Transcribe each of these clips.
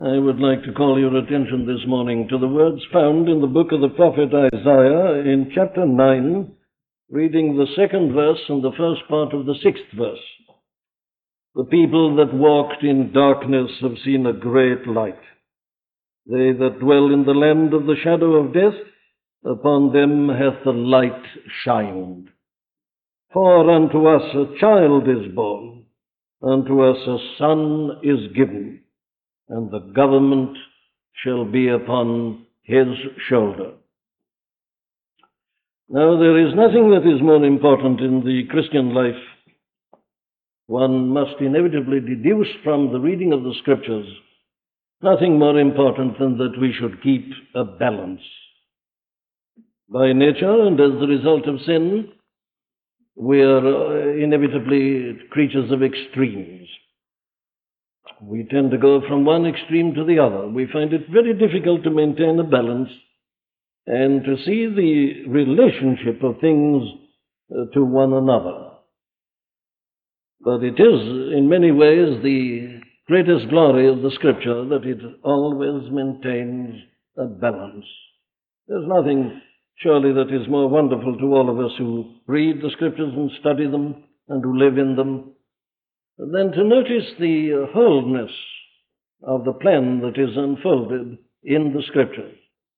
I would like to call your attention this morning to the words found in the book of the prophet Isaiah in chapter 9, reading the second verse and the first part of the sixth verse. The people that walked in darkness have seen a great light. They that dwell in the land of the shadow of death, upon them hath the light shined. For unto us a child is born, unto us a son is given, and the government shall be upon his shoulder. Now, there is nothing that is more important in the Christian life. One must inevitably deduce from the reading of the Scriptures nothing more important than that we should keep a balance. By nature and as the result of sin, we are inevitably creatures of extremes. We tend to go from one extreme to the other. We find it very difficult to maintain a balance and to see the relationship of things to one another. But it is, in many ways, the greatest glory of the Scripture that it always maintains a balance. There's nothing, surely, that is more wonderful to all of us who read the Scriptures and study them and who live in them than to notice the wholeness of the plan that is unfolded in the Scriptures.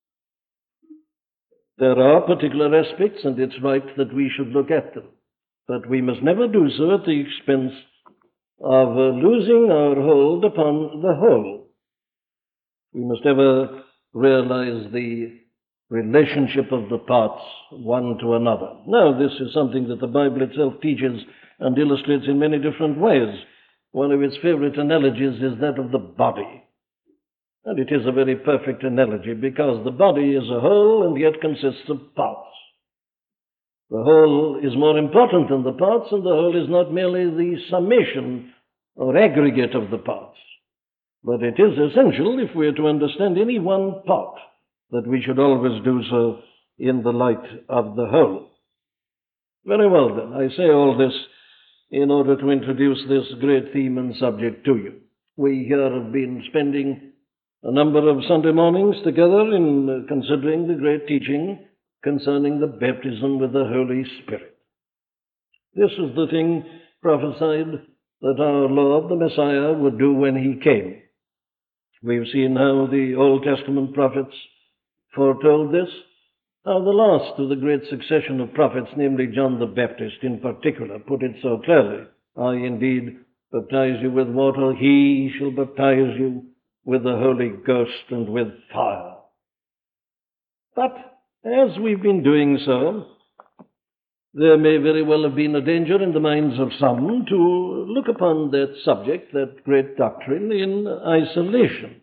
There are particular aspects, and it's right that we should look at them, but we must never do so at the expense of losing our hold upon the whole. We must ever realize the relationship of the parts one to another. Now, this is something that the Bible itself teaches and illustrates in many different ways. One of its favorite analogies is that of the body. And it is a very perfect analogy because the body is a whole and yet consists of parts. The whole is more important than the parts, and the whole is not merely the summation or aggregate of the parts. But it is essential, if we are to understand any one part, that we should always do so in the light of the whole. Very well, then, I say all this in order to introduce this great theme and subject to you. We here have been spending a number of Sunday mornings together in considering the great teaching concerning the baptism with the Holy Spirit. This is the thing prophesied that our Lord, the Messiah, would do when he came. We've seen how the Old Testament prophets foretold this, how the last of the great succession of prophets, namely John the Baptist in particular, put it so clearly. I indeed baptize you with water, he shall baptize you with the Holy Ghost and with fire. But as we've been doing so, there may very well have been a danger in the minds of some to look upon that subject, that great doctrine, in isolation.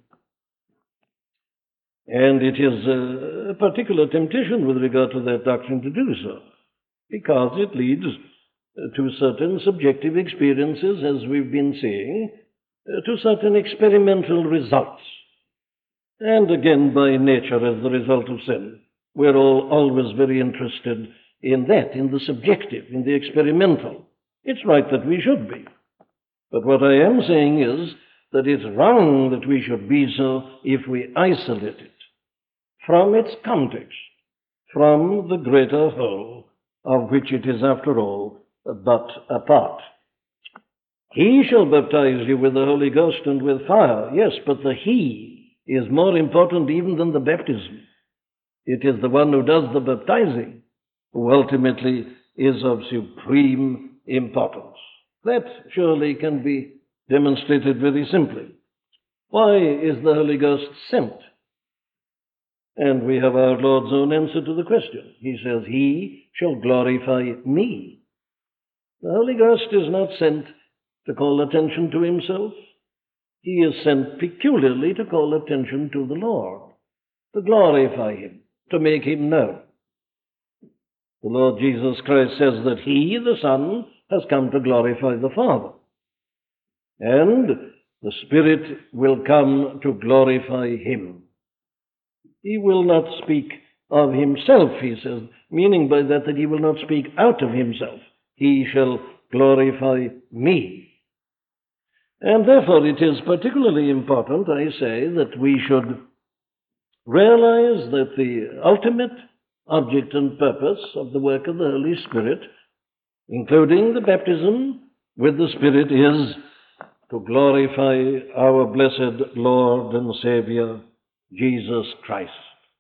And it is a particular temptation with regard to that doctrine to do so, because it leads to certain subjective experiences, as we've been seeing, to certain experimental results. And again, by nature, as the result of sin, we're all always very interested in that, in the subjective, in the experimental. It's right that we should be. But what I am saying is that it's wrong that we should be so if we isolate it from its context, from the greater whole, of which it is, after all, but a part. He shall baptize you with the Holy Ghost and with fire. Yes, but the he is more important even than the baptism. It is the one who does the baptizing who ultimately is of supreme importance. That surely can be demonstrated very simply. Why is the Holy Ghost sent? And we have our Lord's own answer to the question. He says, he shall glorify me. The Holy Ghost is not sent to call attention to himself. He is sent peculiarly to call attention to the Lord, to glorify him, to make him known. The Lord Jesus Christ says that he, the Son, has come to glorify the Father. And the Spirit will come to glorify him. He will not speak of himself, he says, meaning by that he will not speak out of himself. He shall glorify me. And therefore it is particularly important, I say, that we should realize that the ultimate object and purpose of the work of the Holy Spirit, including the baptism with the Spirit, is to glorify our blessed Lord and Savior, Jesus Christ.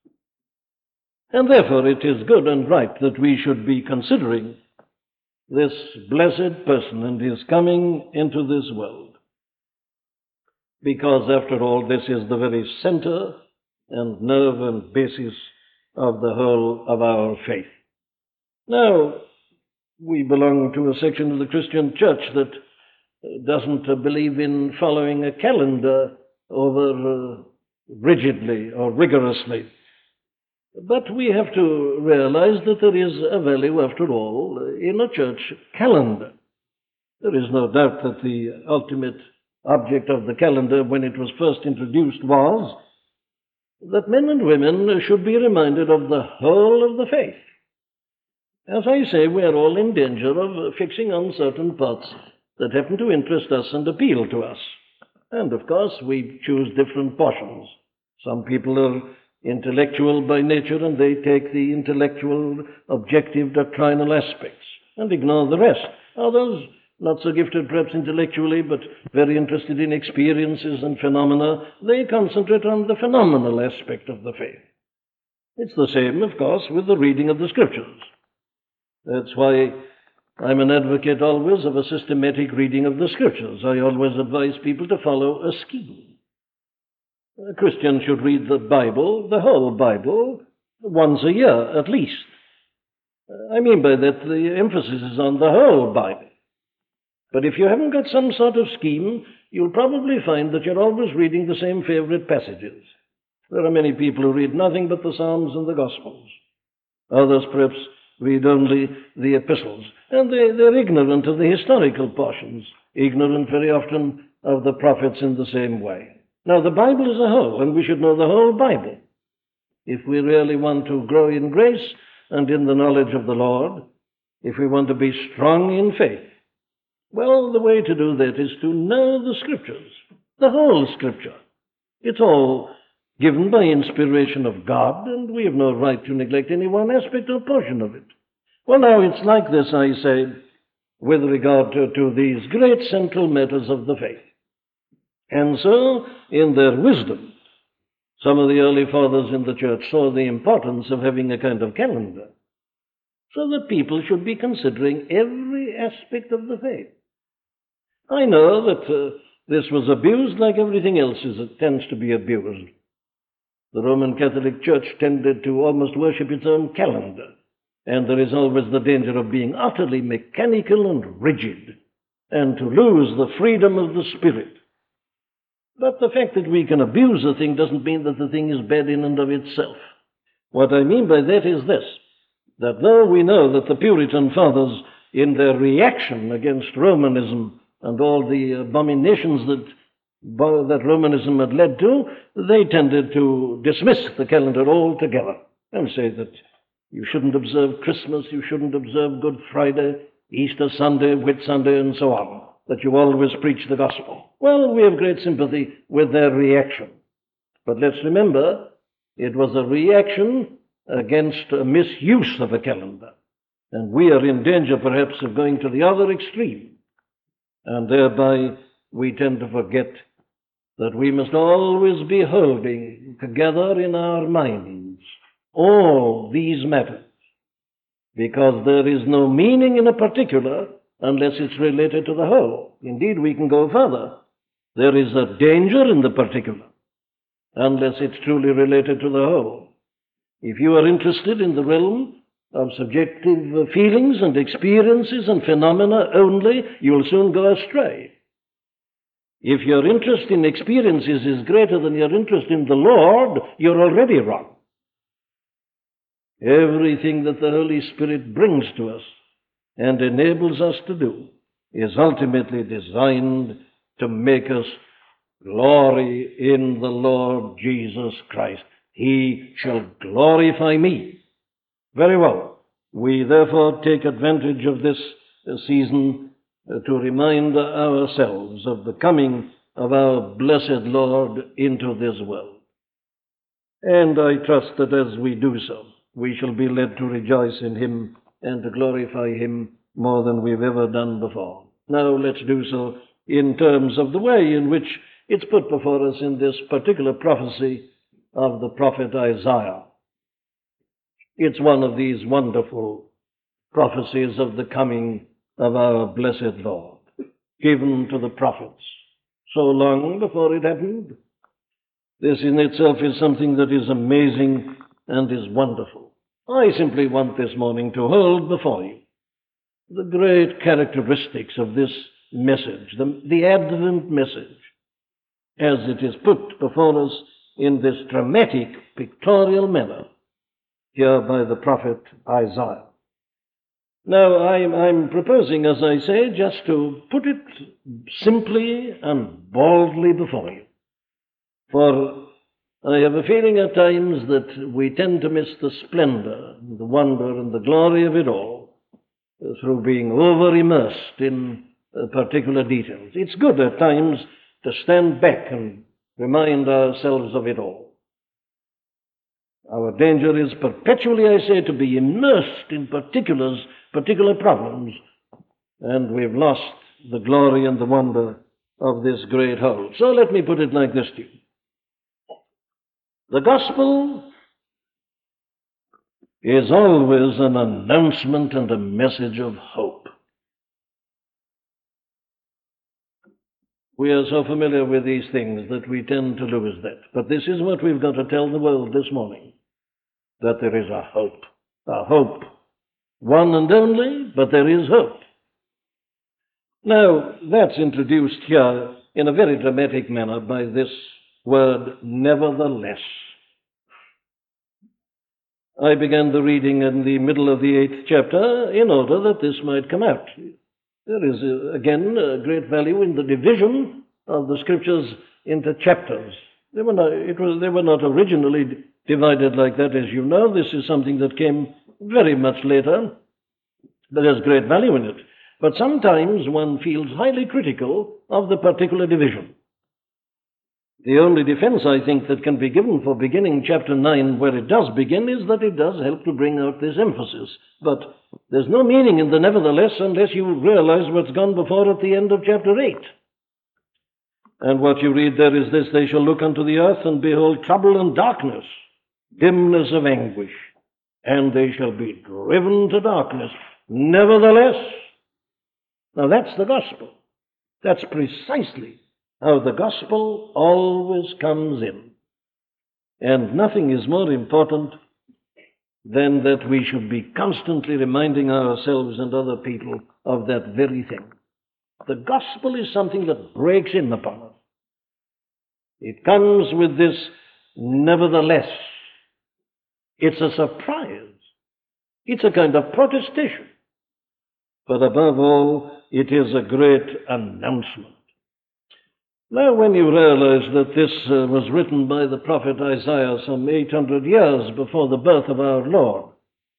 And therefore it is good and right that we should be considering this blessed person and his coming into this world, because after all this is the very center and nerve and basis of the whole of our faith. Now, we belong to a section of the Christian church that doesn't believe in following a calendar over rigidly or rigorously. But we have to realize that there is a value, after all, in a church calendar. There is no doubt that the ultimate object of the calendar, when it was first introduced, was that men and women should be reminded of the whole of the faith. As I say, we are all in danger of fixing on certain parts that happen to interest us and appeal to us. And of course, we choose different portions. Some people are intellectual by nature, and they take the intellectual, objective, doctrinal aspects and ignore the rest. Others, not so gifted perhaps intellectually, but very interested in experiences and phenomena, they concentrate on the phenomenal aspect of the faith. It's the same, of course, with the reading of the Scriptures. That's why I'm an advocate always of a systematic reading of the Scriptures. I always advise people to follow a scheme. A Christian should read the Bible, the whole Bible, once a year at least. I mean by that the emphasis is on the whole Bible. But if you haven't got some sort of scheme, you'll probably find that you're always reading the same favorite passages. There are many people who read nothing but the Psalms and the Gospels. Others perhaps read only the epistles. And they're ignorant of the historical portions, ignorant very often of the prophets in the same way. Now, the Bible is a whole, and we should know the whole Bible if we really want to grow in grace and in the knowledge of the Lord, if we want to be strong in faith. Well, the way to do that is to know the Scriptures, the whole Scripture. It's all given by inspiration of God, and we have no right to neglect any one aspect or portion of it. Well, now, it's like this, I say, with regard to these great central matters of the faith. And so, in their wisdom, some of the early fathers in the church saw the importance of having a kind of calendar, so that people should be considering every aspect of the faith. I know that this was abused like everything else tends to be abused. The Roman Catholic Church tended to almost worship its own calendar, and there is always the danger of being utterly mechanical and rigid, and to lose the freedom of the Spirit. But the fact that we can abuse a thing doesn't mean that the thing is bad in and of itself. What I mean by that is this, that though we know that the Puritan fathers, in their reaction against Romanism and all the abominations that Romanism had led to, they tended to dismiss the calendar altogether and say that you shouldn't observe Christmas, you shouldn't observe Good Friday, Easter Sunday, Whit Sunday, and so on, that you always preach the gospel. Well, we have great sympathy with their reaction. But let's remember, it was a reaction against a misuse of a calendar. And we are in danger, perhaps, of going to the other extreme. And thereby, we tend to forget that we must always be holding together in our minds all these matters, because there is no meaning in a particular unless it's related to the whole. Indeed, we can go further. There is a danger in the particular unless it's truly related to the whole. If you are interested in the realm of subjective feelings and experiences and phenomena only, you'll soon go astray. If your interest in experiences is greater than your interest in the Lord, you're already wrong. Everything that the Holy Spirit brings to us and enables us to do is ultimately designed to make us glory in the Lord Jesus Christ. He shall glorify me. Very well. We therefore take advantage of this season to remind ourselves of the coming of our blessed Lord into this world. And I trust that as we do so, we shall be led to rejoice in him and to glorify him more than we've ever done before. Now let's do so in terms of the way in which it's put before us in this particular prophecy of the prophet Isaiah. It's one of these wonderful prophecies of the coming of our blessed Lord, given to the prophets so long before it happened. This in itself is something that is amazing and is wonderful. I simply want this morning to hold before you the great characteristics of this message, the Advent message, as it is put before us in this dramatic, pictorial manner here by the prophet Isaiah. Now, I'm proposing, as I say, just to put it simply and boldly before you. For I have a feeling at times that we tend to miss the splendor, the wonder, and the glory of it all through being over-immersed in particular details. It's good at times to stand back and remind ourselves of it all. Our danger is perpetually, I say, to be immersed in particular problems, and we've lost the glory and the wonder of this great whole. So let me put it like this to you. The gospel is always an announcement and a message of hope. We are so familiar with these things that we tend to lose that. But this is what we've got to tell the world this morning, that there is a hope, one and only, but there is hope. Now, that's introduced here in a very dramatic manner by this word, nevertheless. I began the reading in the middle of the 8th chapter in order that this might come out. There is, again, a great value in the division of the Scriptures into chapters. They were not originally divided like that, as you know. This is something that came very much later, but there's great value in it. But sometimes one feels highly critical of the particular division. The only defense, I think, that can be given for beginning chapter 9 where it does begin is that it does help to bring out this emphasis. But there's no meaning in the nevertheless unless you realize what's gone before at the end of chapter 8. And what you read there is this: they shall look unto the earth, and behold trouble and darkness, dimness of anguish, and they shall be driven to darkness. Nevertheless. Now that's the gospel. That's precisely how the gospel always comes in. And nothing is more important than that we should be constantly reminding ourselves and other people of that very thing. The gospel is something that breaks in upon us. It comes with this nevertheless. It's a surprise. It's a kind of protestation. But above all, it is a great announcement. Now, when you realize that this was written by the prophet Isaiah some 800 years before the birth of our Lord,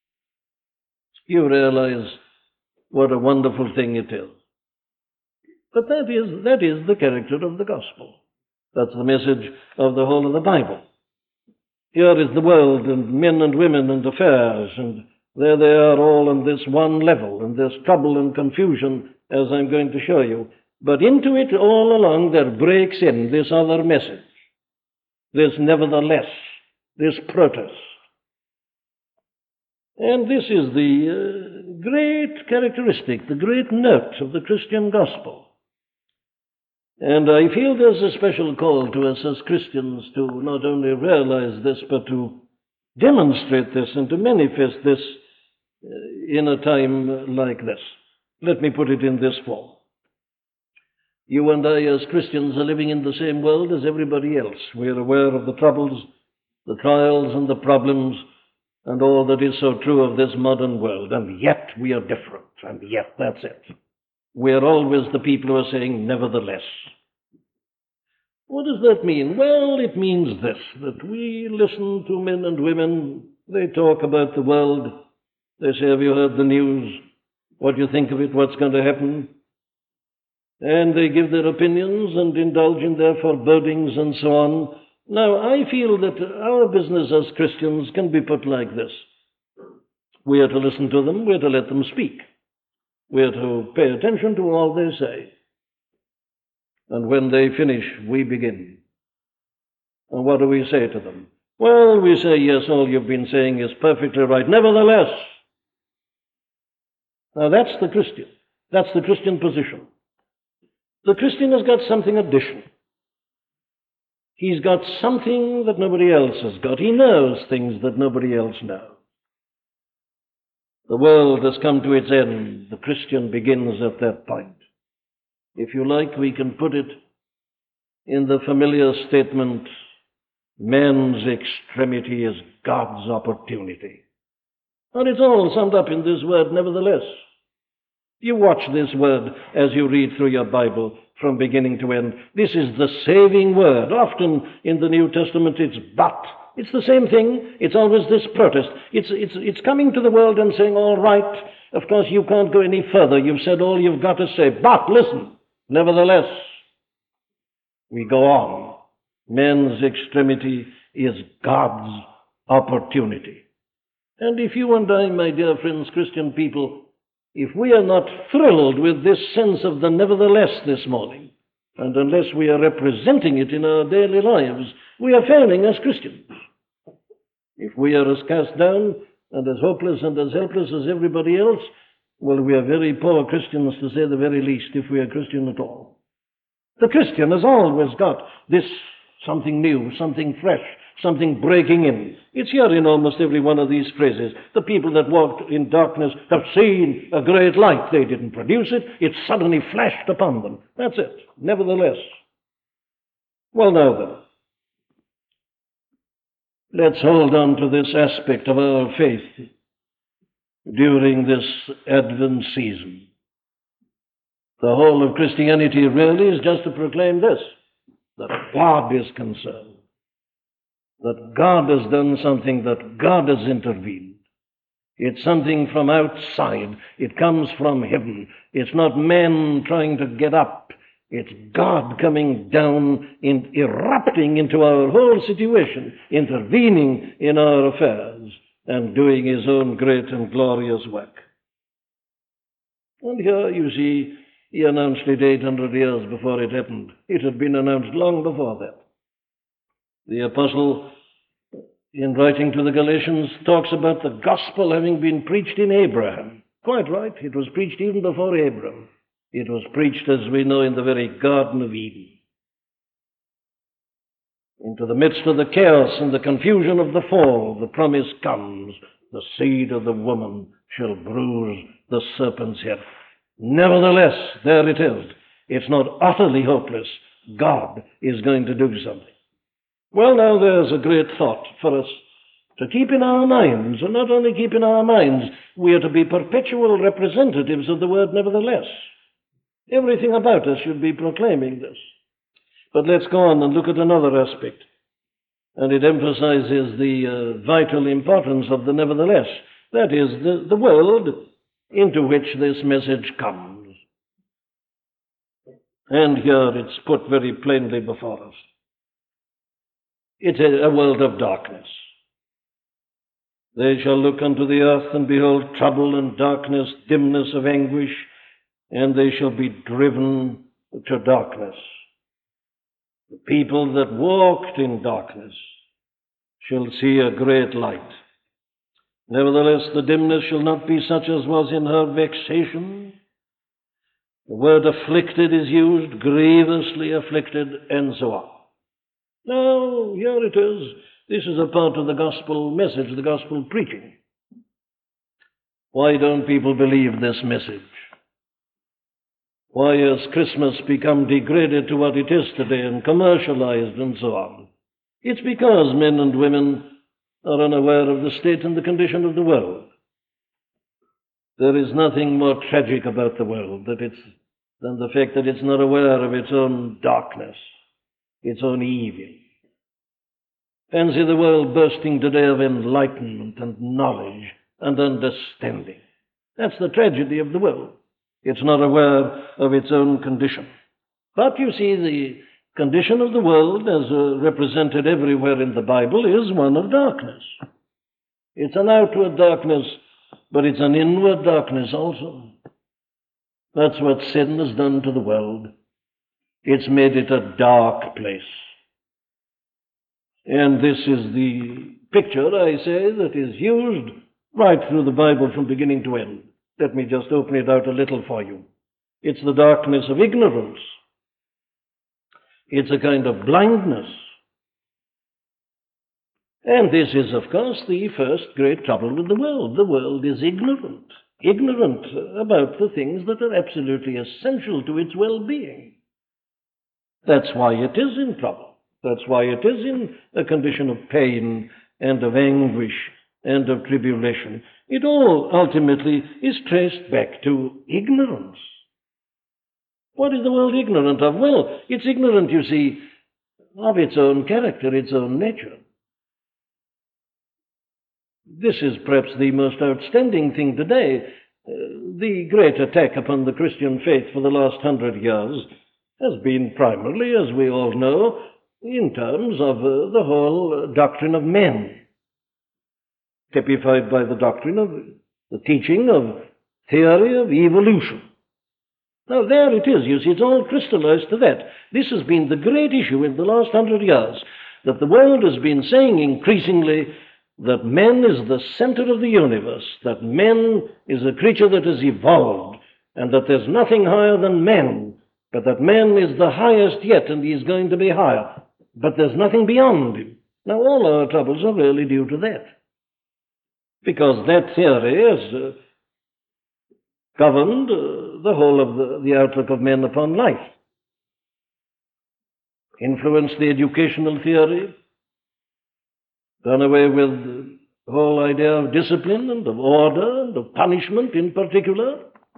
you realize what a wonderful thing it is. But that is the character of the gospel. That's the message of the whole of the Bible. Here is the world and men and women and affairs, and there they are all on this one level, and there's trouble and confusion, as I'm going to show you. But into it all along there breaks in this other message, this nevertheless, this protest. And this is the great characteristic, the great note of the Christian gospel. And I feel there's a special call to us as Christians to not only realize this, but to demonstrate this and to manifest this in a time like this. Let me put it in this form. You and I as Christians are living in the same world as everybody else. We are aware of the troubles, the trials, and the problems, and all that is so true of this modern world. And yet we are different, and yet that's it. We are always the people who are saying, nevertheless. What does that mean? Well, it means this, that we listen to men and women. They talk about the world. They say, have you heard the news? What do you think of it? What's going to happen? and they give their opinions and indulge in their forebodings and so on. Now, I feel that our business as Christians can be put like this. We are to listen to them, we are to let them speak. We are to pay attention to all they say. And when they finish, we begin. And what do we say to them? Well, we say, yes, all you've been saying is perfectly right. Nevertheless. Now, that's the Christian. That's the Christian position. The Christian has got something additional. He's got something that nobody else has got. He knows things that nobody else knows. The world has come to its end. The Christian begins at that point. If you like, we can put it in the familiar statement, man's extremity is God's opportunity. And it's all summed up in this word, nevertheless. You watch this word as you read through your Bible from beginning to end. This is the saving word. Often in the New Testament it's but. It's the same thing. It's always this protest. It's coming to the world and saying, all right, of course you can't go any further. You've said all you've got to say. But listen, nevertheless, we go on. Man's extremity is God's opportunity. And if you and I, my dear friends, Christian people, if we are not thrilled with this sense of the nevertheless this morning, and unless we are representing it in our daily lives, we are failing as Christians. If we are as cast down and as hopeless and as helpless as everybody else, well, we are very poor Christians, to say the very least, if we are Christian at all. The Christian has always got this something new, something fresh, something breaking in. It's here in almost every one of these phrases. The people that walked in darkness have seen a great light. They didn't produce it. It suddenly flashed upon them. That's it. Nevertheless. Well, now then, let's hold on to this aspect of our faith during this Advent season. The whole of Christianity really is just to proclaim this, that God is concerned, that God has done something, that God has intervened. It's something from outside. It comes from heaven. It's not man trying to get up. It's God coming down and erupting into our whole situation, intervening in our affairs, and doing his own great and glorious work. And here, you see, he announced it 800 years before it happened. It had been announced long before that. The apostle, in writing to the Galatians, talks about the gospel having been preached in Abraham. Quite right. It was preached even before Abraham. It was preached, as we know, in the very Garden of Eden. Into the midst of the chaos and the confusion of the fall, the promise comes, the seed of the woman shall bruise the serpent's head. Nevertheless, there it is. It's not utterly hopeless. God is going to do something. Well, now there's a great thought for us to keep in our minds, and not only keep in our minds, we are to be perpetual representatives of the word nevertheless. Everything about us should be proclaiming this. But let's go on and look at another aspect, and it emphasizes the vital importance of the nevertheless. That is, the world into which this message comes. And here it's put very plainly before us. It's a world of darkness. They shall look unto the earth and behold trouble and darkness, dimness of anguish, and they shall be driven to darkness. The people that walked in darkness shall see a great light. Nevertheless, the dimness shall not be such as was in her vexation. The word afflicted is used, grievously afflicted, and so on. Now, here it is. This is a part of the gospel message, the gospel preaching. Why don't people believe this message? Why has Christmas become degraded to what it is today and commercialized and so on? It's because men and women are unaware of the state and the condition of the world. There is nothing more tragic about the world than the fact that it's not aware of its own darkness, its own evil. Fancy the world bursting today of enlightenment and knowledge and understanding. That's the tragedy of the world. It's not aware of its own condition. But you see, the condition of the world, as represented everywhere in the Bible, is one of darkness. It's an outward darkness, but it's an inward darkness also. That's what sin has done to the world. It's made it a dark place. And this is the picture, I say, that is used right through the Bible from beginning to end. Let me just open it out a little for you. It's the darkness of ignorance. It's a kind of blindness. And this is, of course, the first great trouble with the world. The world is ignorant about the things that are absolutely essential to its well-being. That's why it is in trouble. That's why it is in a condition of pain and of anguish and of tribulation. It all ultimately is traced back to ignorance. What is the world ignorant of? Well, it's ignorant, you see, of its own character, its own nature. This is perhaps the most outstanding thing today. The great attack upon the Christian faith for the last 100 years has been primarily, as we all know, in terms of the whole doctrine of men, typified by the doctrine of the teaching of theory of evolution. Now there it is, you see, it's all crystallized to that. This has been the great issue in the last 100 years, that the world has been saying increasingly that man is the center of the universe, that man is a creature that has evolved, and that there's nothing higher than man, but that man is the highest yet, and he is going to be higher, but there's nothing beyond him. Now all our troubles are really due to that, because that theory has governed the whole of the outlook of men upon life, influenced the educational theory, done away with the whole idea of discipline and of order and of punishment in particular.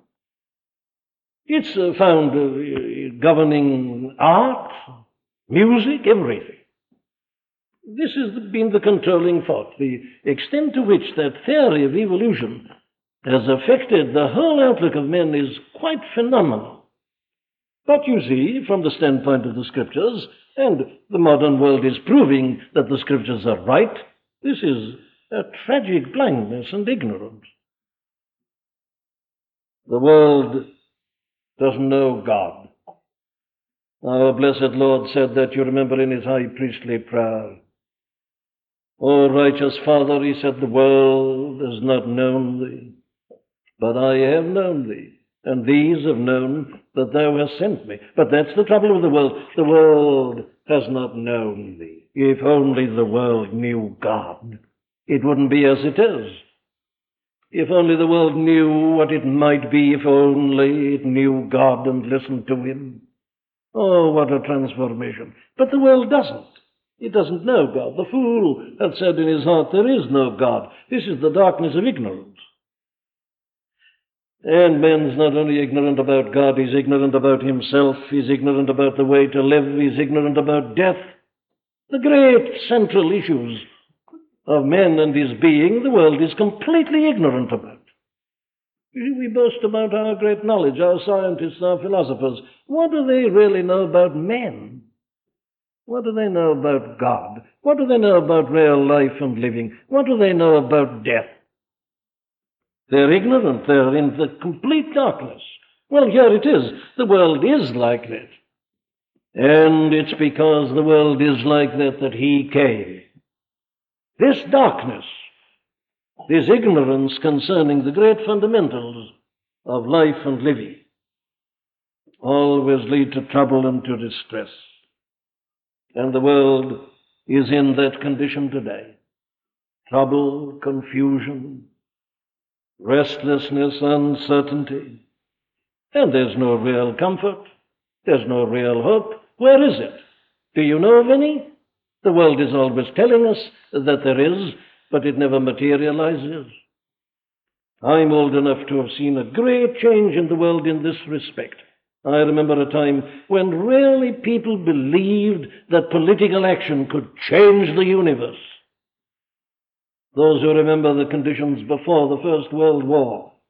It's found governing art, music, everything. This has been the controlling thought. The extent to which that theory of evolution has affected the whole outlook of men is quite phenomenal. But you see, from the standpoint of the Scriptures, and the modern world is proving that the Scriptures are right, this is a tragic blindness and ignorance. The world doesn't know God. Our blessed Lord said that, you remember, in his high priestly prayer. O righteous Father, he said, the world has not known thee, but I have known thee, and these have known that thou hast sent me. But that's the trouble with the world. The world has not known thee. If only the world knew God, it wouldn't be as it is. If only the world knew what it might be, if only it knew God and listened to him. Oh, what a transformation. But the world doesn't. It doesn't know God. The fool hath said in his heart, there is no God. This is the darkness of ignorance. And man's not only ignorant about God, he's ignorant about himself, he's ignorant about the way to live, he's ignorant about death. The great central issues of man and his being, the world is completely ignorant about. You see, we boast about our great knowledge, our scientists, our philosophers. What do they really know about men? What do they know about God? What do they know about real life and living? What do they know about death? They're ignorant. They're in the complete darkness. Well, here it is. The world is like that. And it's because the world is like that that he came. This darkness, this ignorance concerning the great fundamentals of life and living, always lead to trouble and to distress. And the world is in that condition today. Trouble, confusion, restlessness, uncertainty. And there's no real comfort. There's no real hope. Where is it? Do you know of any? The world is always telling us that there is, but it never materializes. I'm old enough to have seen a great change in the world in this respect. I remember a time when really people believed that political action could change the universe. Those who remember the conditions before the First World War,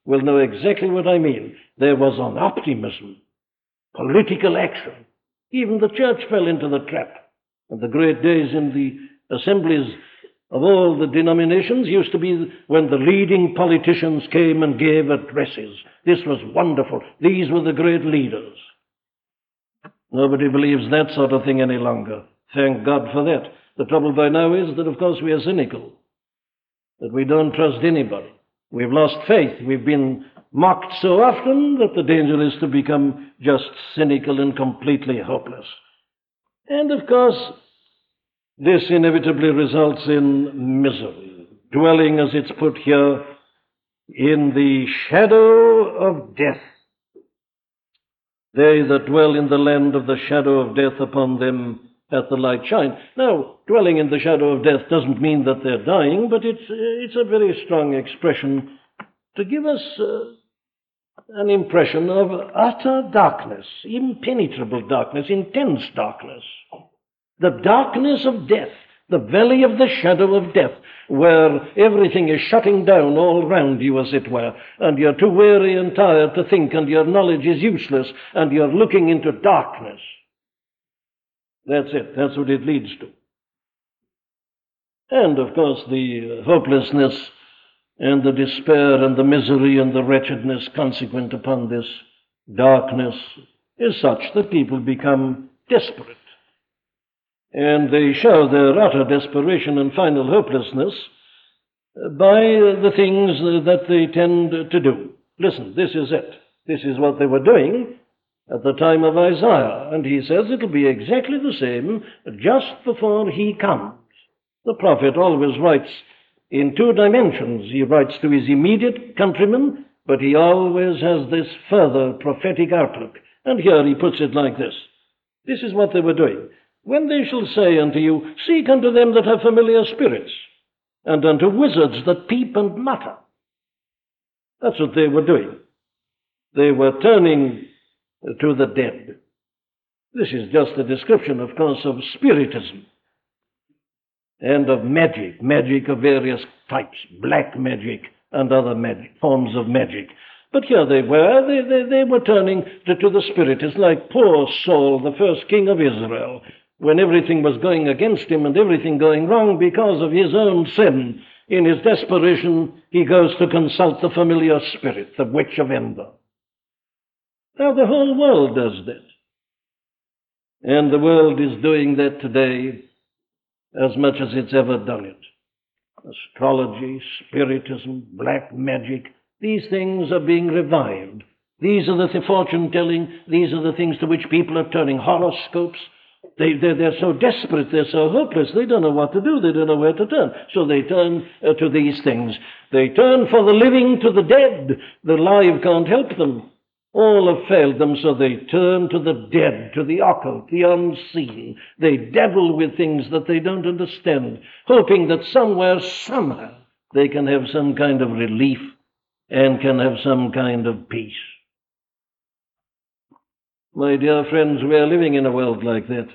will know exactly what I mean. There was an optimism, political action. Even the church fell into the trap. And the great days in the assemblies of all the denominations used to be when the leading politicians came and gave addresses. This was wonderful. These were the great leaders. Nobody believes that sort of thing any longer. Thank God for that. The trouble by now is that, of course, we are cynical, that we don't trust anybody. We've lost faith. We've been mocked so often that the danger is to become just cynical and completely hopeless. And, of course, this inevitably results in misery, dwelling, as it's put here, in the shadow of death. They that dwell in the land of the shadow of death, upon them hath the light shine. Now, dwelling in the shadow of death doesn't mean that they're dying, but it's a very strong expression to give us an impression of utter darkness, impenetrable darkness, intense darkness. The darkness of death, the valley of the shadow of death, where everything is shutting down all round you, as it were, and you're too weary and tired to think, and your knowledge is useless, and you're looking into darkness. That's it. That's what it leads to. And, of course, the hopelessness and the despair and the misery and the wretchedness consequent upon this darkness is such that people become desperate. And they show their utter desperation and final hopelessness by the things that they tend to do. Listen, this is it. This is what they were doing at the time of Isaiah. And he says it'll be exactly the same just before he comes. The prophet always writes in two dimensions. He writes to his immediate countrymen, but he always has this further prophetic outlook. And here he puts it like this. This is what they were doing. When they shall say unto you, seek unto them that have familiar spirits, and unto wizards that peep and mutter. That's what they were doing. They were turning to the dead. This is just a description, of course, of spiritism and of magic of various types, black magic and other forms of magic. But here they were turning to the spiritists, like poor Saul, the first king of Israel, when everything was going against him and everything going wrong because of his own sin. In his desperation, he goes to consult the familiar spirit, the witch of Endor. Now, the whole world does that. And the world is doing that today as much as it's ever done it. Astrology, spiritism, black magic, these things are being revived. These are the fortune-telling, these are the things to which people are turning, horoscopes. They're so desperate, they're so hopeless, they don't know what to do, they don't know where to turn. So they turn to these things. They turn for the living to the dead. The live can't help them. All have failed them, so they turn to the dead, to the occult, the unseen. They dabble with things that they don't understand, hoping that somewhere, somehow, they can have some kind of relief and can have some kind of peace. My dear friends, we are living in a world like that.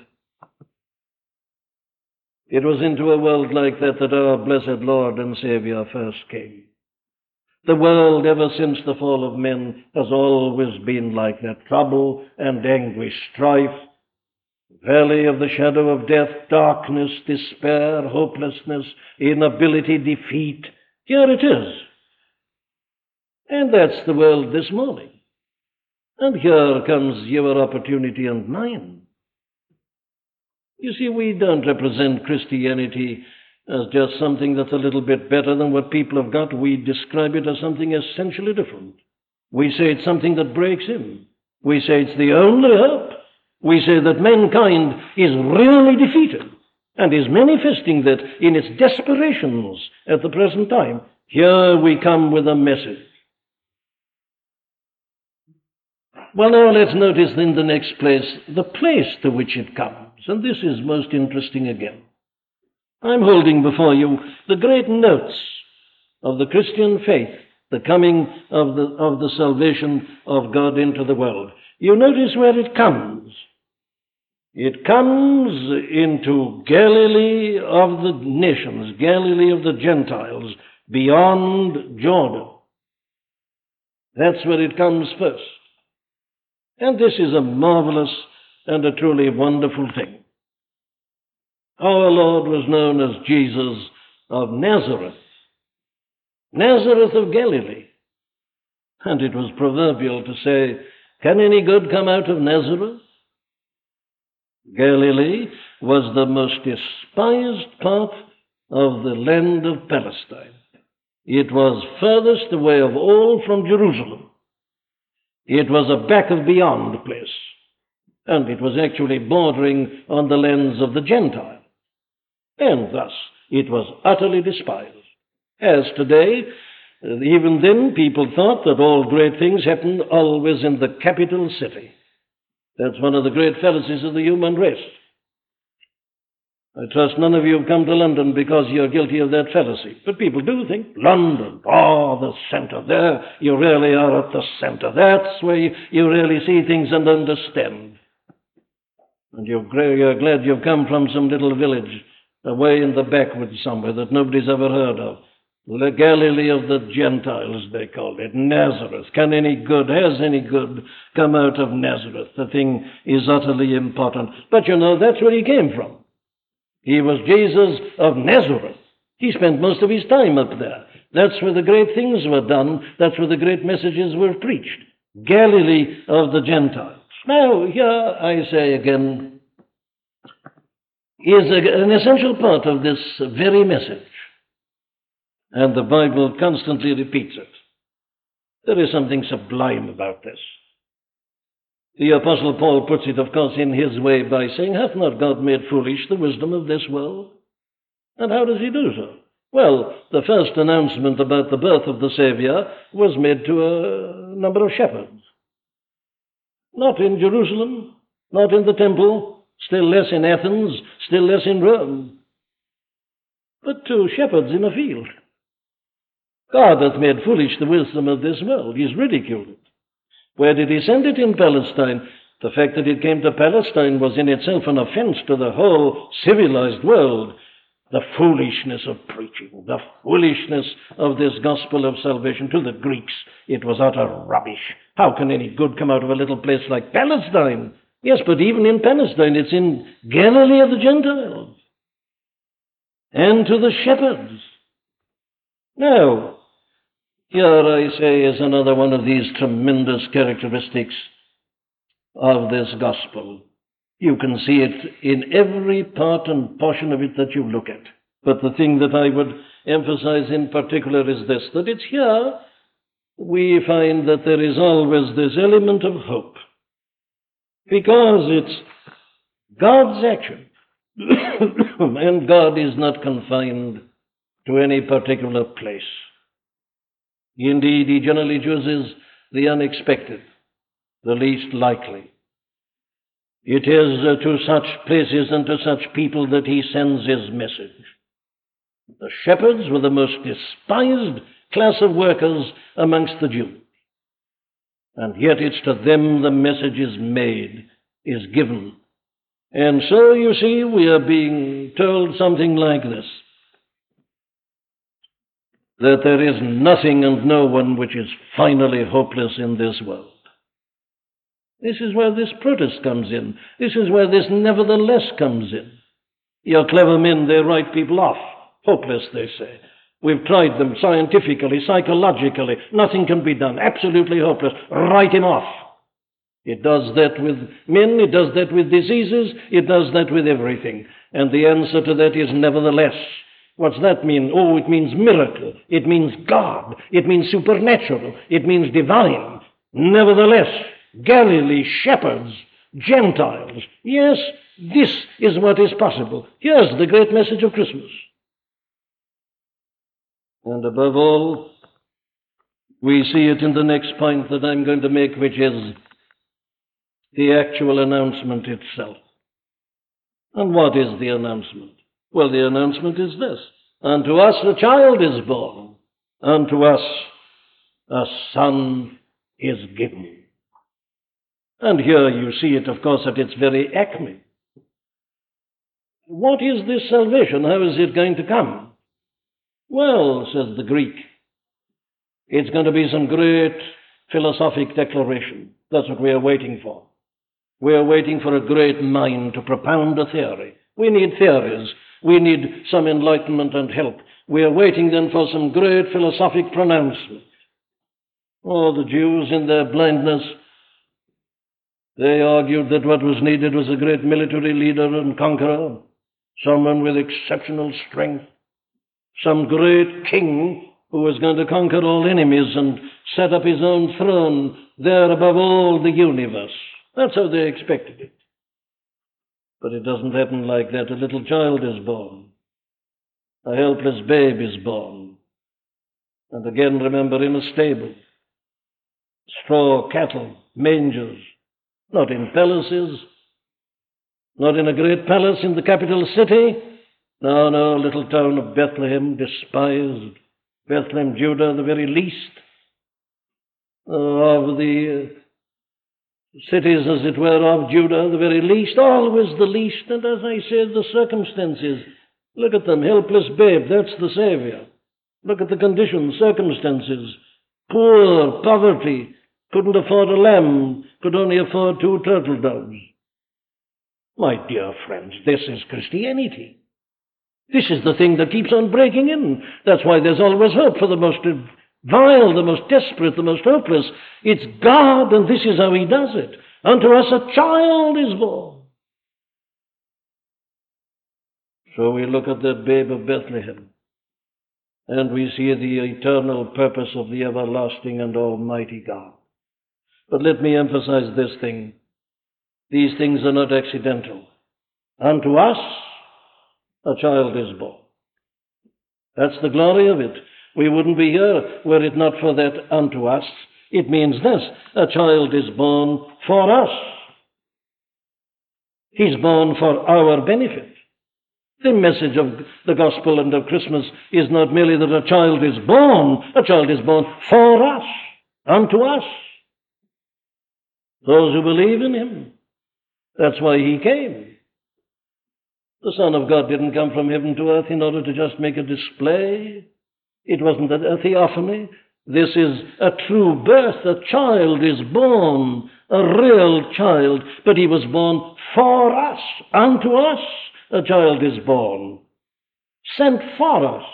It was into a world like that that our blessed Lord and Savior first came. The world, ever since the fall of men, has always been like that. Trouble and anguish, strife, valley of the shadow of death, darkness, despair, hopelessness, inability, defeat. Here it is. And that's the world this morning. And here comes your opportunity and mine. You see, we don't represent Christianity as just something that's a little bit better than what people have got. We describe it as something essentially different. We say it's something that breaks in. We say it's the only hope. We say that mankind is really defeated and is manifesting that in its desperations at the present time. Here we come with a message. Well, now let's notice in the next place the place to which it comes. And this is most interesting again. I'm holding before you the great notes of the Christian faith, the coming of the salvation of God into the world. You notice where it comes. It comes into Galilee of the nations, Galilee of the Gentiles, beyond Jordan. That's where it comes first. And this is a marvelous and a truly wonderful thing. Our Lord was known as Jesus of Nazareth, Nazareth of Galilee. And it was proverbial to say, can any good come out of Nazareth? Galilee was the most despised part of the land of Palestine. It was furthest away of all from Jerusalem. It was a back of beyond place. And it was actually bordering on the lands of the Gentiles. And thus it was utterly despised. As today, even then people thought that all great things happened always in the capital city. That's one of the great fallacies of the human race. I trust none of you have come to London because you're guilty of that fallacy. But people do think, London, the center there. You really are at the center. That's where you really see things and understand. And you're glad you've come from some little village away in the backwoods somewhere that nobody's ever heard of. The Galilee of the Gentiles, they called it. Nazareth. Has any good come out of Nazareth? The thing is utterly important. But you know, that's where he came from. He was Jesus of Nazareth. He spent most of his time up there. That's where the great things were done. That's where the great messages were preached. Galilee of the Gentiles. Now, here I say again, is an essential part of this very message. And the Bible constantly repeats it. There is something sublime about this. The Apostle Paul puts it, of course, in his way by saying, hath not God made foolish the wisdom of this world? And how does he do so? Well, the first announcement about the birth of the Savior was made to a number of shepherds. Not in Jerusalem, not in the temple, still less in Athens, still less in Rome, but to shepherds in a field. God hath made foolish the wisdom of this world. He's ridiculed it. Where did he send it? In Palestine. The fact that it came to Palestine was in itself an offense to the whole civilized world. The foolishness of preaching, the foolishness of this gospel of salvation to the Greeks. It was utter rubbish. How can any good come out of a little place like Palestine? Yes, but even in Palestine, it's in Galilee of the Gentiles. And to the shepherds. Now, here I say is another one of these tremendous characteristics of this gospel. You can see it in every part and portion of it that you look at. But the thing that I would emphasize in particular is this, that it's here we find that there is always this element of hope. Because it's God's action. And God is not confined to any particular place. Indeed, he generally chooses the unexpected, the least likely. It is to such places and to such people that he sends his message. The shepherds were the most despised class of workers amongst the Jews. And yet it's to them the message is made, is given. And so, you see, we are being told something like this, that there is nothing and no one which is finally hopeless in this world. This is where this protest comes in. This is where this nevertheless comes in. Your clever men, they write people off. Hopeless, they say. We've tried them scientifically, psychologically. Nothing can be done. Absolutely hopeless. Write him off. It does that with men. It does that with diseases. It does that with everything. And the answer to that is nevertheless. What's that mean? Oh, it means miracle. It means God. It means supernatural. It means divine. Nevertheless, Galilee, shepherds, Gentiles. Yes, this is what is possible. Here's the great message of Christmas. And above all, we see it in the next point that I'm going to make, which is the actual announcement itself. And what is the announcement? Well, the announcement is this. Unto us a child is born. Unto us a son is given. And here you see it, of course, at its very acme. What is this salvation? How is it going to come? Well, says the Greek, it's going to be some great philosophic declaration. That's what we are waiting for. We are waiting for a great mind to propound a theory. We need theories. We need some enlightenment and help. We are waiting then for some great philosophic pronouncement. Oh, the Jews in their blindness, they argued that what was needed was a great military leader and conqueror, someone with exceptional strength, some great king who was going to conquer all enemies and set up his own throne there above all the universe. That's how they expected it. But it doesn't happen like that. A little child is born. A helpless babe is born. And again, remember, in a stable. Straw cattle, mangers, not in palaces, not in a great palace in the capital city. No, no, little town of Bethlehem, despised. Bethlehem, Judah, the very least of the cities, as it were, of Judah, the very least, always the least. And as I said, the circumstances, look at them, helpless babe, that's the Savior. Look at the conditions, circumstances, poor, poverty, couldn't afford a lamb, could only afford 2 turtle doves. My dear friends, this is Christianity. This is the thing that keeps on breaking in. That's why there's always hope for the most vile, the most desperate, the most hopeless. It's God, and this is how He does it. Unto us a child is born. So we look at that babe of Bethlehem, and we see the eternal purpose of the everlasting and almighty God. But let me emphasize this thing. These things are not accidental. Unto us a child is born. That's the glory of it. We wouldn't be here were it not for that unto us. It means this: a child is born for us. He's born for our benefit. The message of the gospel and of Christmas is not merely that a child is born for us, unto us. Those who believe in Him. That's why He came. The Son of God didn't come from heaven to earth in order to just make a display. It wasn't a theophany. This is a true birth. A child is born, a real child, but He was born for us. Unto us a child is born, sent for us.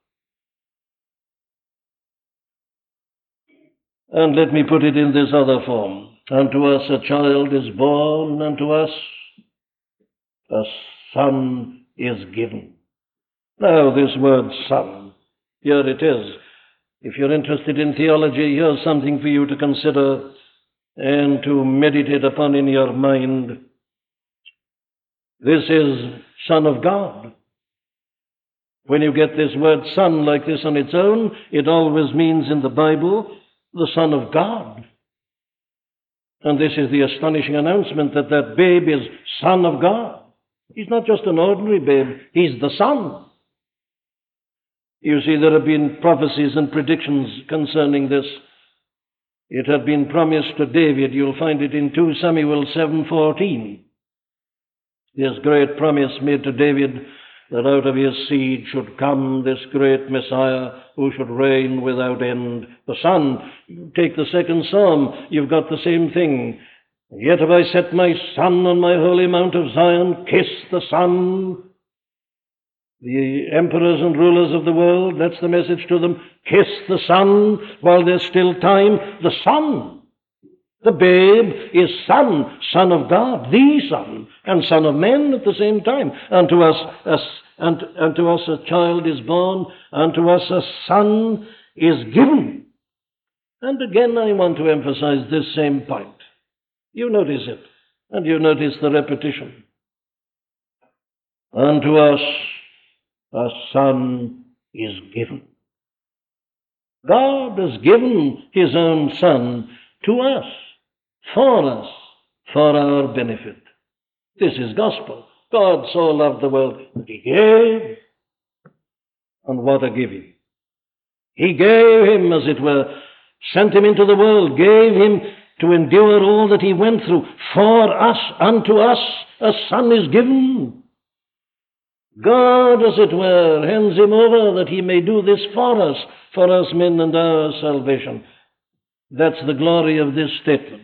And let me put it in this other form. Unto us a child is born, unto us a son is given. Now, this word son, here it is. If you're interested in theology, here's something for you to consider and to meditate upon in your mind. This is Son of God. When you get this word son like this on its own, it always means in the Bible the Son of God. And this is the astonishing announcement that that babe is Son of God. He's not just an ordinary babe, He's the Son. You see, there have been prophecies and predictions concerning this. It had been promised to David. You'll find it in 2 Samuel 7:14. This great promise made to David that out of his seed should come this great Messiah who should reign without end. The Son. Take the 2nd Psalm. You've got the same thing. Yet have I set my Son on my holy mount of Zion. Kiss the Son. The emperors and rulers of the world, that's the message to them. Kiss the Son while there's still time. The Son. The babe is Son, Son of God, the Son, and Son of men at the same time. Unto us a child is born, unto us a son is given. And again I want to emphasize this same point. You notice it, and you notice the repetition. Unto us a son is given. God has given His own Son to us, for our benefit. This is gospel. God so loved the world that He gave, and what a giving. He gave Him, as it were, sent Him into the world, gave Him to endure all that He went through. For us, unto us, a son is given. God, as it were, hands Him over that He may do this for us men and our salvation. That's the glory of this statement.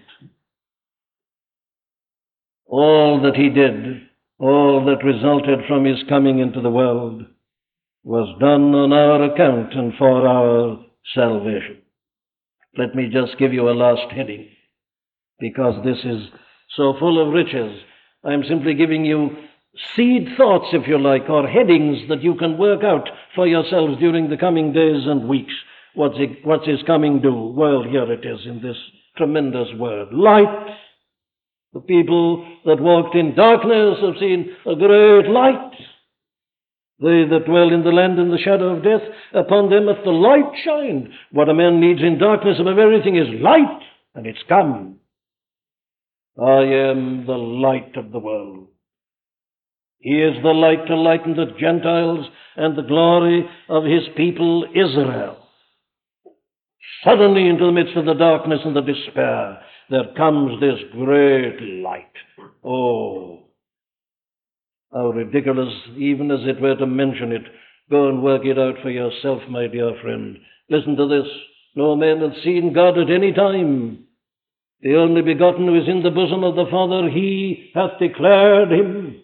All that he did, all that resulted from his coming into the world, was done on our account and for our salvation. Let me just give you a last heading, because this is so full of riches. I'm simply giving you seed thoughts, if you like, or headings that you can work out for yourselves during the coming days and weeks. What's his coming do? Well, here it is in this tremendous word. Light. The people that walked in darkness have seen a great light. They that dwell in the land in the shadow of death, upon them hath the light shined. What a man needs in darkness above everything is light, and it's come. I am the light of the world. He is the light to lighten the Gentiles and the glory of his people Israel. Suddenly into the midst of the darkness and the despair, there comes this great light. Oh, how ridiculous, even as it were to mention it. Go and work it out for yourself, my dear friend. Listen to this. No man hath seen God at any time. The only begotten who is in the bosom of the Father, he hath declared him.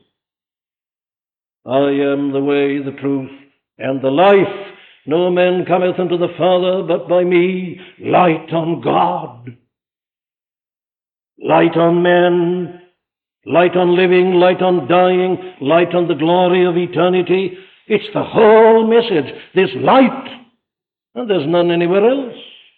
I am the way, the truth, and the life. No man cometh unto the Father but by me. Light on God. Light on men. Light on living, light on dying, light on the glory of eternity. It's the whole message, this light. And there's none anywhere else.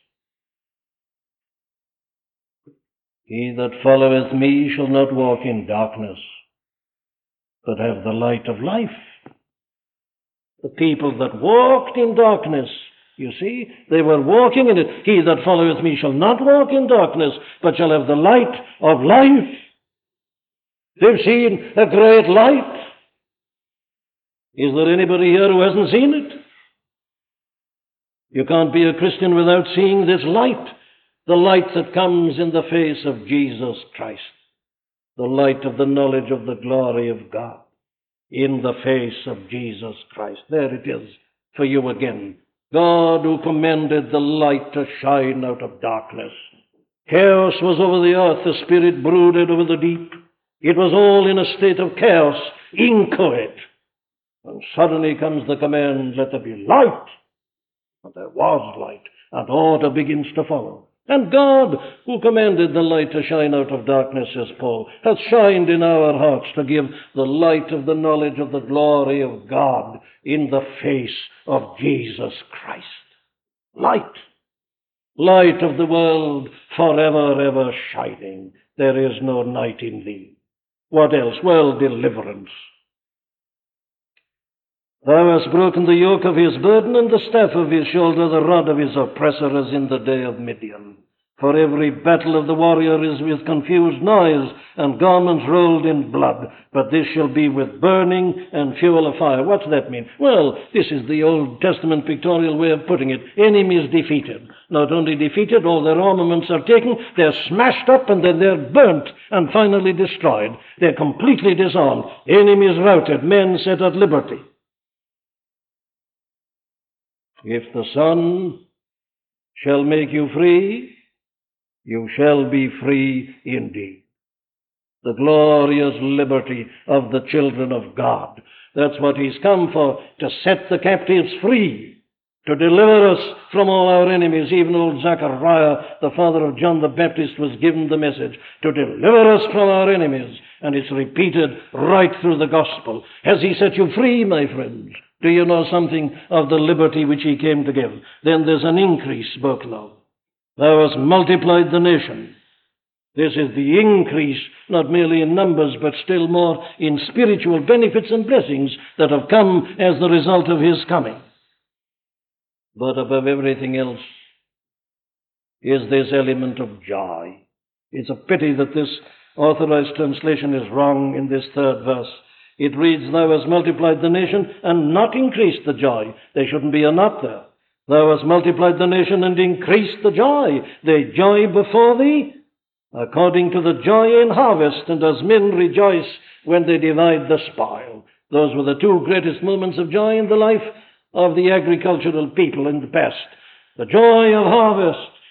He that followeth me shall not walk in darkness, but have the light of life. The people that walked in darkness, you see, they were walking in it. He that followeth me shall not walk in darkness, but shall have the light of life. They've seen a great light. Is there anybody here who hasn't seen it? You can't be a Christian without seeing this light, the light that comes in the face of Jesus Christ, the light of the knowledge of the glory of God in the face of Jesus Christ. There it is for you again. God who commanded the light to shine out of darkness. Chaos was over the earth, the Spirit brooded over the deep. It was all in a state of chaos, inchoate. And suddenly comes the command, let there be light. And there was light, and order begins to follow. And God, who commanded the light to shine out of darkness, says Paul, hath shined in our hearts to give the light of the knowledge of the glory of God in the face of Jesus Christ. Light. Light of the world, forever, ever shining. There is no night in thee. What else? Well, deliverance. Thou hast broken the yoke of his burden and the staff of his shoulder, the rod of his oppressor, as in the day of Midian. For every battle of the warrior is with confused noise and garments rolled in blood. But this shall be with burning and fuel of fire. What's that mean? Well, this is the Old Testament pictorial way of putting it. Enemies defeated. Not only defeated, all their armaments are taken, they're smashed up, and then they're burnt and finally destroyed. They're completely disarmed. Enemies routed, men set at liberty. If the Son shall make you free, you shall be free indeed. The glorious liberty of the children of God. That's what he's come for, to set the captives free, to deliver us from all our enemies. Even old Zechariah, the father of John the Baptist, was given the message, to deliver us from our enemies. And it's repeated right through the gospel. Has he set you free, my friends? Do you know something of the liberty which he came to give? Then there's an increase spoken of. Thou hast multiplied the nation. This is the increase, not merely in numbers, but still more in spiritual benefits and blessings that have come as the result of his coming. But above everything else is this element of joy. It's a pity that this authorized translation is wrong in this third verse. It reads, thou hast multiplied the nation and not increased the joy. There shouldn't be a not there. Thou hast multiplied the nation and increased the joy. They joy before thee, according to the joy in harvest, and as men rejoice when they divide the spoil. Those were the two greatest moments of joy in the life of the agricultural people in the past. The joy of harvest,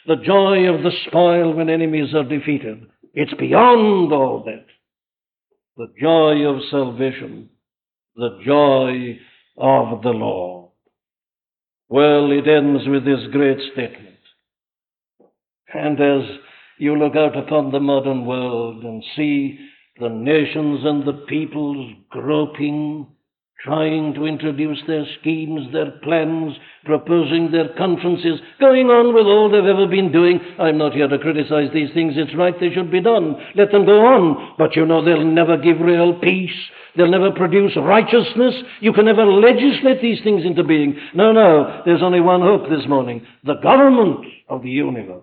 the joy of the spoil when enemies are defeated. It's beyond all that. The joy of salvation, the joy of the Lord. Well, it ends with this great statement. And as you look out upon the modern world and see the nations and the peoples groping, trying to introduce their schemes, their plans, proposing their conferences, going on with all they've ever been doing. I'm not here to criticize these things. It's right, they should be done. Let them go on. But you know, they'll never give real peace. They'll never produce righteousness. You can never legislate these things into being. No, there's only one hope this morning. The government of the universe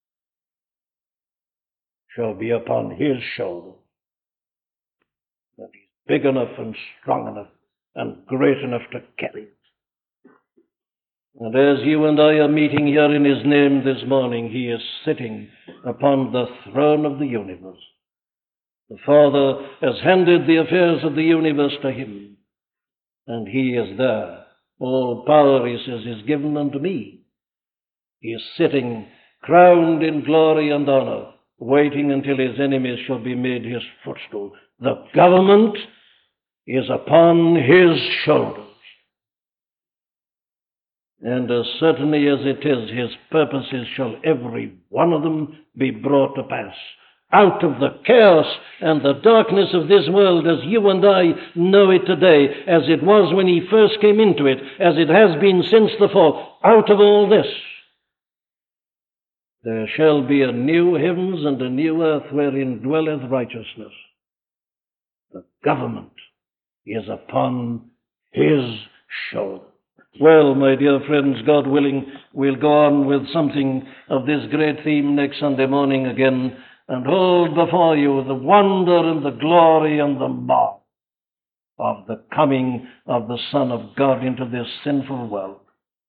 shall be upon his shoulders. That he's big enough and strong enough and great enough to carry it. And as you and I are meeting here in his name this morning, he is sitting upon the throne of the universe. The Father has handed the affairs of the universe to him, and he is there. All power, he says, is given unto me. He is sitting, crowned in glory and honor, waiting until his enemies shall be made his footstool. The government is upon his shoulders. And as certainly as it is, his purposes shall every one of them be brought to pass. Out of the chaos and the darkness of this world as you and I know it today, as it was when he first came into it, as it has been since the fall, out of all this, there shall be a new heavens and a new earth wherein dwelleth righteousness. The government is upon his shoulder. Well, my dear friends, God willing, we'll go on with something of this great theme next Sunday morning again, and hold before you the wonder and the glory and the marvel of the coming of the Son of God into this sinful world.